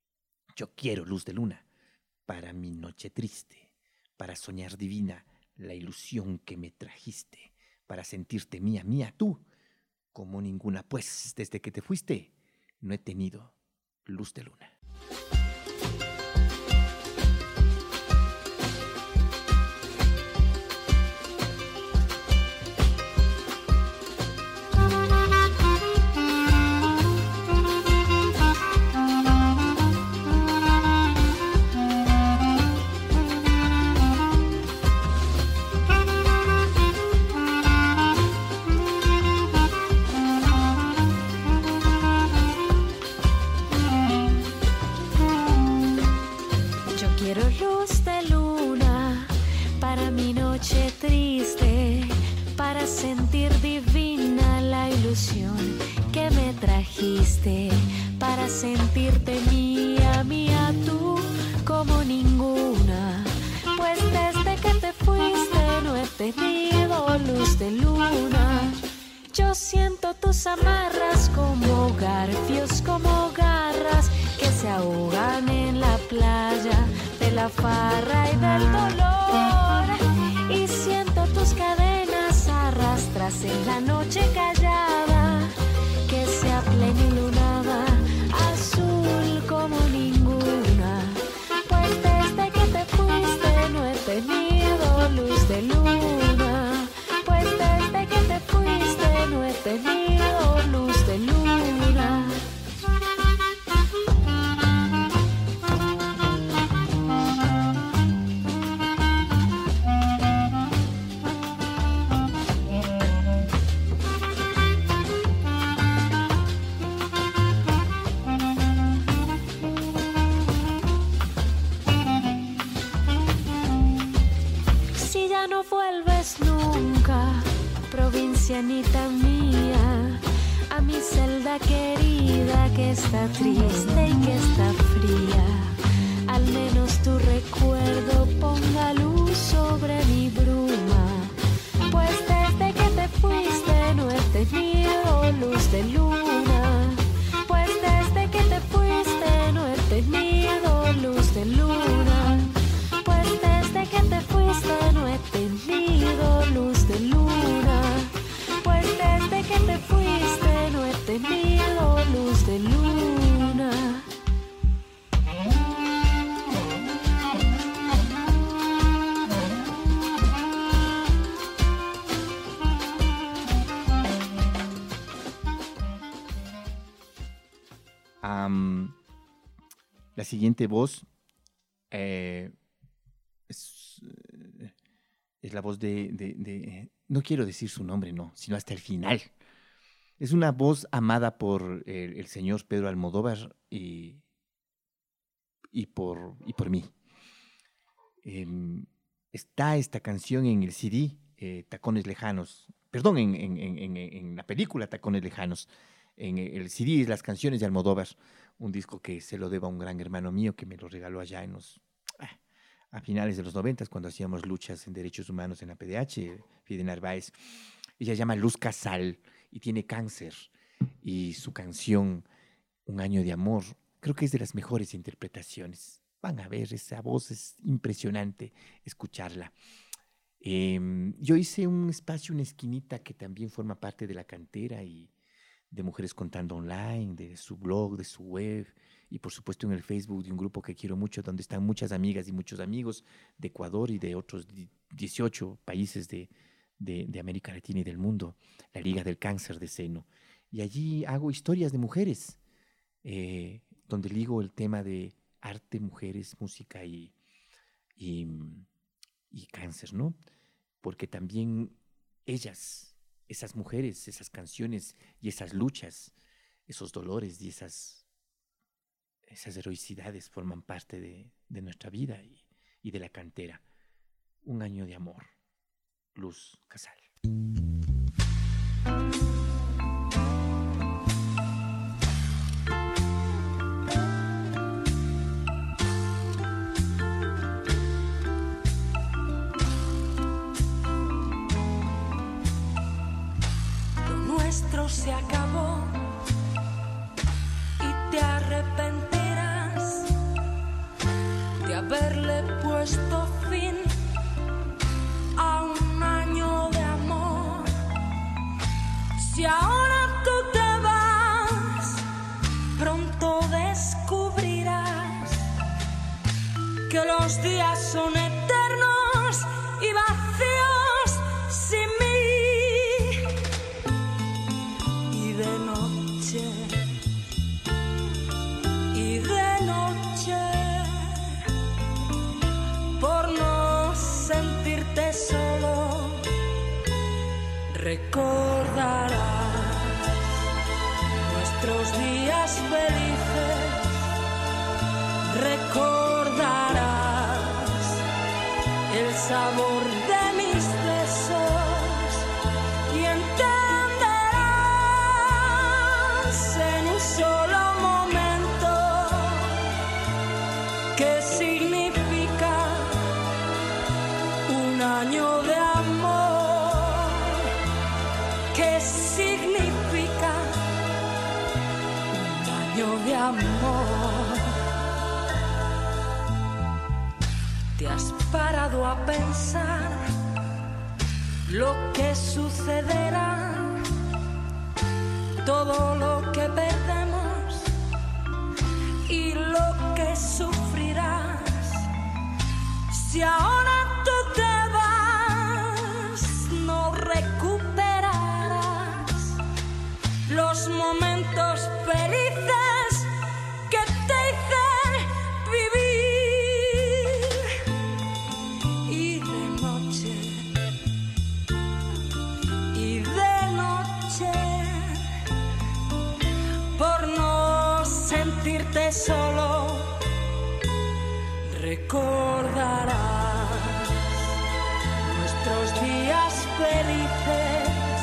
yo quiero luz de luna para mi noche triste, para soñar divina la ilusión que me trajiste, para sentirte mía, mía tú, como ninguna, pues desde que te fuiste no he tenido luz de luna. para sentirte mía, mía tú como ninguna. Pues desde que te fuiste no he tenido luz de luna. Yo siento tus amarras como garfios, como garras que se ahogan en la playa de la farra y del dolor. Y siento tus cadenas arrastras en la noche callada, que sea plenilunada, azul como ninguna. Pues desde que te fuiste no he tenido luz de luna. Pues desde que te fuiste no he tenido luz de luna. Si ya no vuelves nunca, provincianita mía, a mi celda querida que está triste y que está fría, al menos tu recuerdo ponga luz sobre mi bruma. Pues desde que te fuiste no he tenido luz de luna. Pues desde que te fuiste no he tenido luz de luna. Pues desde que te fuiste no he tenido luz de luna. Pues desde que te fuiste no he tenido luz de luna. Um, la siguiente voz eh, es, es la voz de, de, de... No quiero decir su nombre, no, sino hasta el final. Es una voz amada por el, el señor Pedro Almodóvar y, y, por, y por mí. Eh, está esta canción en el C D, eh, Tacones Lejanos, perdón, en, en, en, en la película Tacones Lejanos. En el C D, las canciones de Almodóvar, un disco que se lo debo a un gran hermano mío que me lo regaló allá en los, ah, a finales de los noventas, cuando hacíamos luchas en derechos humanos en la P D H, Fide Narváez. Ella se llama Luz Casal y tiene cáncer. Y su canción, Un año de amor, creo que es de las mejores interpretaciones. Van a ver, esa voz es impresionante escucharla. Eh, yo hice un espacio, una esquinita que también forma parte de la cantera y de Mujeres Contando Online, de su blog, de su web y por supuesto en el Facebook de un grupo que quiero mucho, donde están muchas amigas y muchos amigos de Ecuador y de otros dieciocho países de, de, de América Latina y del mundo, la Liga del Cáncer de Seno. Y allí hago historias de mujeres, eh, donde ligo el tema de arte, mujeres, música y, y, y cáncer, ¿no? Porque también ellas... Esas mujeres, esas canciones y esas luchas, esos dolores y esas, esas heroicidades forman parte de, de nuestra vida y, y de la cantera. Un año de amor. Luz Casal. Se acabó y te arrepentirás de haberle puesto fin a un año de amor. Si ahora tú te vas, pronto descubrirás que los días son eternos y vacíos sin mí. Y de noche, por no sentirte solo, recordarás nuestros días felices, recordarás el sabor de mis besos y entenderás en un solo momento amor. ¿Te has parado a pensar lo que sucederá? Todo lo que perdemos y lo que sufrirás. Si ahora tú te vas, no recuperarás los momentos felices que te hice vivir. Y de noche, y de noche, por no sentirte solo, recordarás nuestros días felices,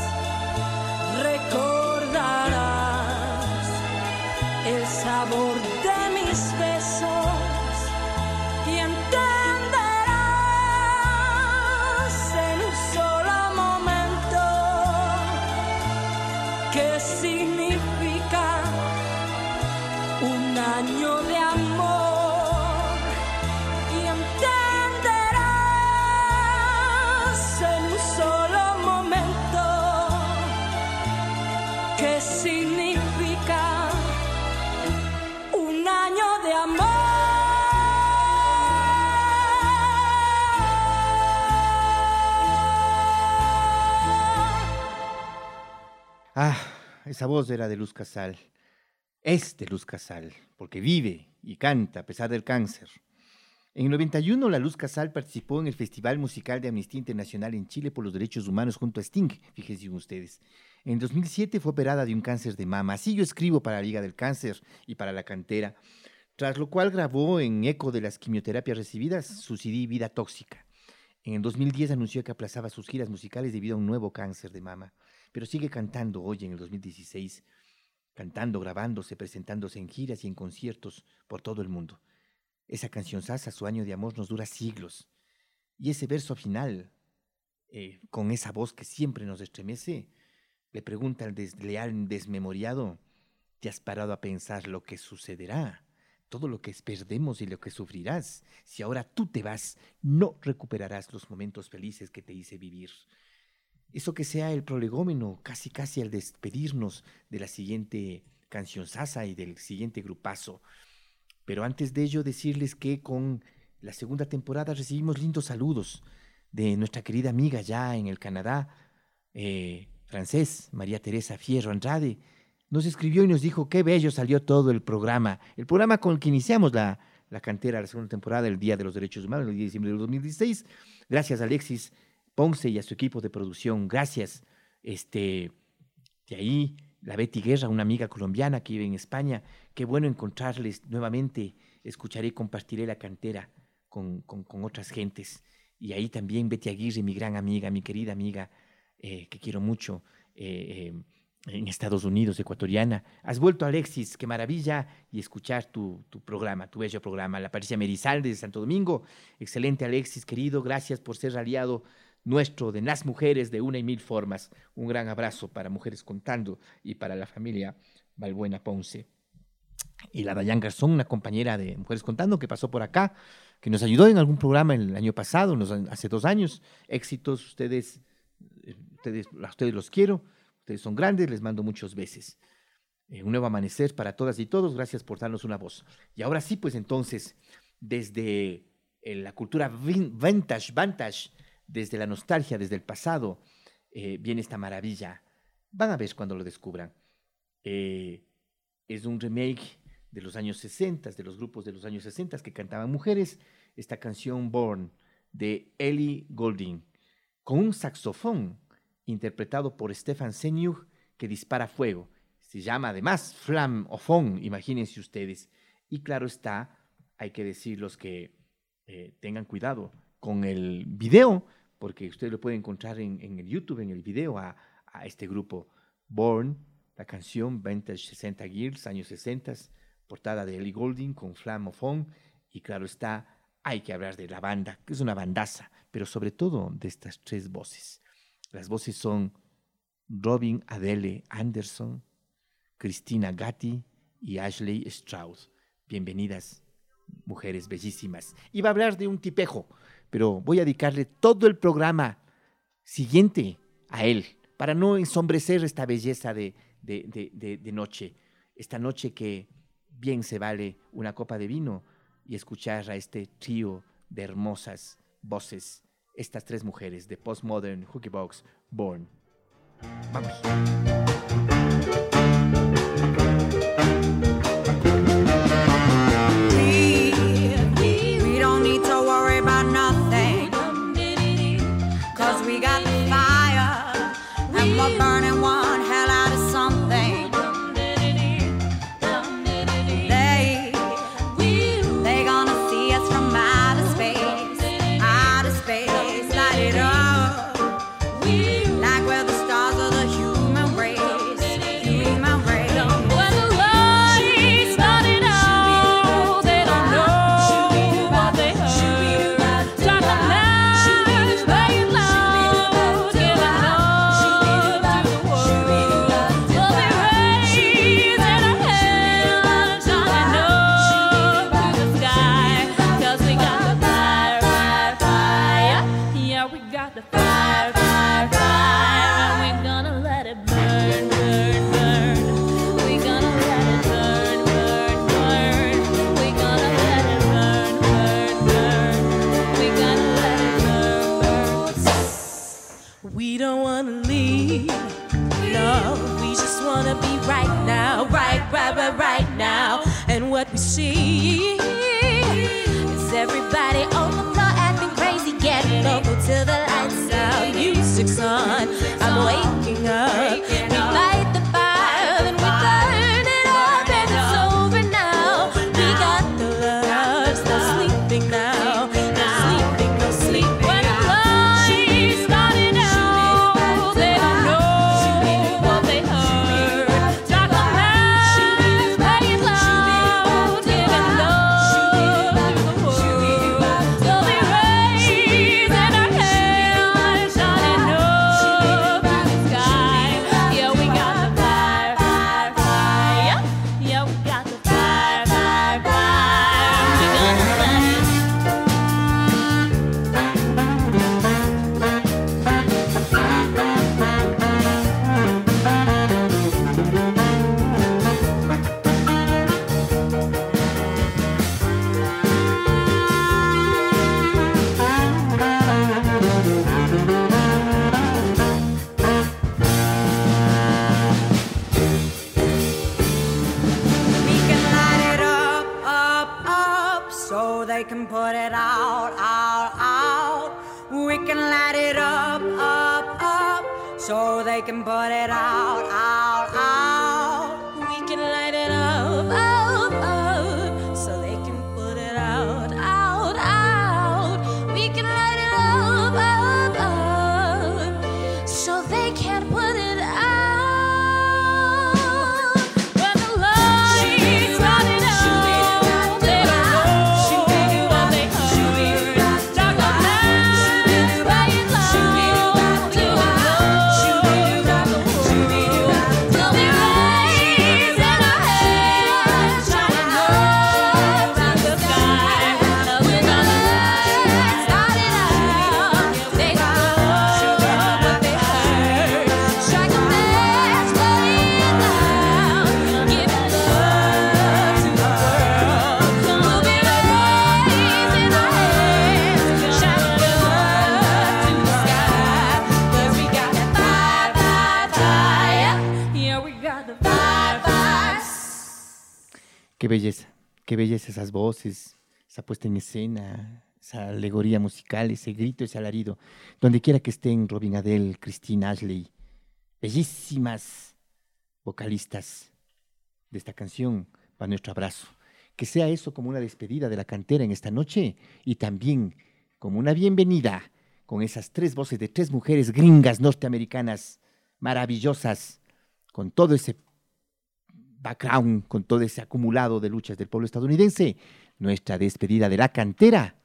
recordarás el sabor de mis besos y entenderás en un solo momento qué significa un año de amor. ¿Qué significa un año de amor? Ah, esa voz era de Luz Casal. Es de Luz Casal, porque vive y canta a pesar del cáncer. En el noventa y uno, la Luz Casal participó en el Festival Musical de Amnistía Internacional en Chile por los Derechos Humanos junto a Sting, fíjense ustedes. En dos mil siete fue operada de un cáncer de mama. Así yo escribo para la Liga del Cáncer y para La Cantera, tras lo cual grabó en eco de las quimioterapias recibidas su C D Vida Tóxica. En el dos mil diez anunció que aplazaba sus giras musicales debido a un nuevo cáncer de mama, pero sigue cantando hoy en el dos mil dieciséis, cantando, grabándose, presentándose en giras y en conciertos por todo el mundo. Esa canción sasa, Su año de amor, nos dura siglos. Y ese verso final, eh, con esa voz que siempre nos estremece, le pregunta al desleal desmemoriado: ¿te has parado a pensar lo que sucederá? Todo lo que perdemos y lo que sufrirás. Si ahora tú te vas, no recuperarás los momentos felices que te hice vivir. Eso que sea el prolegómeno, casi casi al despedirnos de la siguiente canción sasa y del siguiente grupazo. Pero antes de ello, decirles que con la segunda temporada recibimos lindos saludos de nuestra querida amiga ya en el Canadá, eh, francés, María Teresa Fierro Andrade. Nos escribió y nos dijo qué bello salió todo el programa. El programa con el que iniciamos la, la cantera, la segunda temporada, el Día de los Derechos Humanos, el diez de diciembre de dos mil dieciséis. Gracias a Alexis Ponce y a su equipo de producción. Gracias. Este, de ahí, la Betty Guerra, una amiga colombiana que vive en España. Qué bueno encontrarles nuevamente. Escucharé y compartiré la cantera con, con, con otras gentes. Y ahí también Betty Aguirre, mi gran amiga, mi querida amiga, eh, que quiero mucho, eh, eh, en Estados Unidos, ecuatoriana. Has vuelto, Alexis, qué maravilla, y escuchar tu, tu programa, tu bello programa. La Patricia Merizalde de Santo Domingo. Excelente, Alexis, querido. Gracias por ser aliado nuestro de las mujeres de una y mil formas. Un gran abrazo para Mujeres Contando y para la familia Balbuena Ponce. Y la Dayan Garzón, una compañera de Mujeres Contando que pasó por acá, que nos ayudó en algún programa el año pasado, nos, hace dos años. Éxitos, ustedes, ustedes, a ustedes los quiero, ustedes son grandes, les mando muchos besos. Eh, un nuevo amanecer para todas y todos, gracias por darnos una voz. Y ahora sí, pues entonces, desde eh, la cultura vintage, vintage, desde la nostalgia, desde el pasado, eh, viene esta maravilla. Van a ver cuando lo descubran. Eh, es un remake de los años sesenta, de los grupos de los años sesenta que cantaban mujeres, esta canción Born, de Ellie Goulding, con un saxofón interpretado por Stefan Senyug, que dispara fuego. Se llama además Flamme-O-Phone, imagínense ustedes. Y claro está, hay que decirlos que eh, tengan cuidado con el video, porque usted lo puede encontrar en, en el YouTube, en el video, a, a este grupo Born, la canción Vintage sesenta Girls, años sesenta, portada de Ellie Goulding con Flamme-O-Phone, y claro está, hay que hablar de la banda, que es una bandaza, pero sobre todo de estas tres voces. Las voces son Robin Adele Anderson, Christina Gatti y Ashley Stroud. Bienvenidas, mujeres bellísimas. Iba a hablar de un tipejo, pero voy a dedicarle todo el programa siguiente a él, para no ensombrecer esta belleza de, de, de, de, de noche. Esta noche que bien se vale una copa de vino y escuchar a este trío de hermosas voces, estas tres mujeres de Postmodern Hookiebox Born. Vamos. We got the fire, and we're burning one hell out of something. They, they gonna see us from outer space, outer space, light it up, like we're the stars of the human race, human race. When the lights started out, they don't know what they heard. Talk about playing loud. We don't wanna leave, no, we just wanna be right now, right, right, right, right now. And what we see is everybody on the floor acting crazy, getting local till the lights out, music's on, I'm waking up. We light the fire, then we burn it up, and it's over now. We got the love, no sleeping now, no sleeping, no sleeping. Qué belleza, qué belleza esas voces, esa puesta en escena, esa alegoría musical, ese grito, ese alarido. Donde quiera que estén Robin Adele, Christine Ashley, bellísimas vocalistas de esta canción, para nuestro abrazo. Que sea eso como una despedida de la cantera en esta noche y también como una bienvenida con esas tres voces de tres mujeres gringas norteamericanas maravillosas, con todo ese background, con todo ese acumulado de luchas del pueblo estadounidense. Nuestra despedida de la cantera,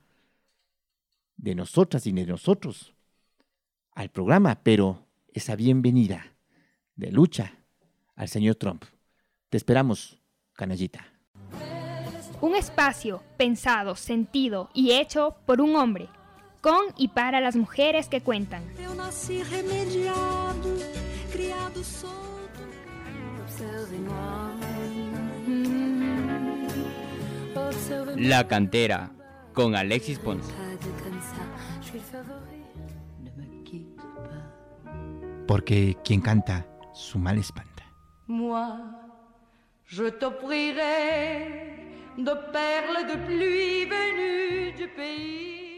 de nosotras y de nosotros, al programa, pero esa bienvenida de lucha al señor Trump. Te esperamos canallita. Un espacio pensado, sentido y hecho por un hombre, con y para las mujeres que cuentan. La Cantera, con Alexis Ponce. Porque quien canta, su mal espanta. Moi, je t'offrirai de perles de pluie venues du pays.